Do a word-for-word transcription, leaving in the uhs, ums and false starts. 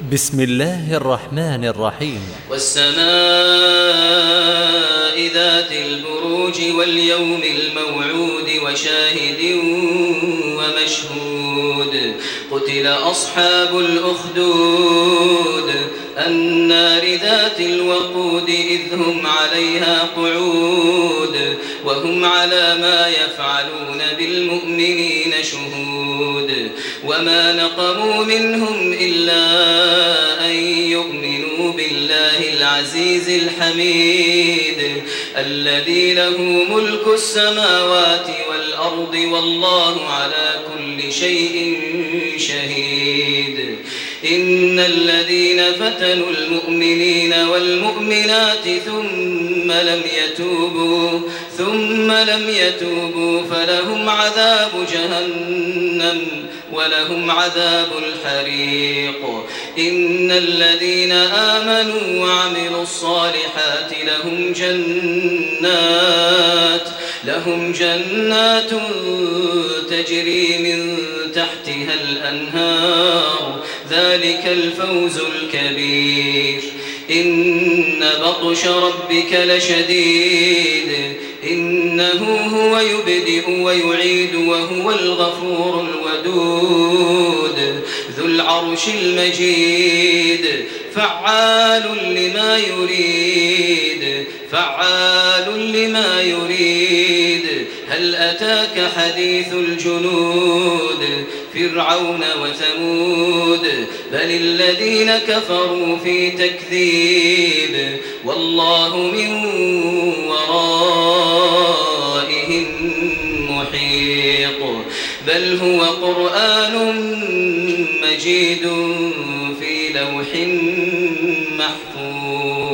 بسم الله الرحمن الرحيم. والسماء ذات البروج واليوم الموعود وشاهد ومشهود. قتل أصحاب الأخدود النار ذات الوقود إذ هم عليها قعود وهم على ما يفعلون بالمؤمنين شهود. وما نقموا منهم إلا أن يؤمنوا بالله العزيز الحميد الذي له ملك السماوات والأرض والله على كل شيء شهيد. إن الذين فتنوا المؤمنين والمؤمنات ثم لم يتوبوا ثم لم يتوبوا فلهم عذاب جهنم ولهم عذاب الحريق. إن الذين آمنوا وعملوا الصالحات لهم جنات لهم جنات تجري من تحتها الأنهار ذلك الفوز الكبير. إن بطش ربك لشديد إنه هو يبدئ ويعيد وهو الغفور الودود ذو العرش المجيد فعال لما يريد فعال لما يريد. هل أتاك حديث الجنود فرعون وثمود بل الذين كفروا في تكذيب والله من ورائهم محيط. بل هو قرآن مجيد في لوح محفوظ.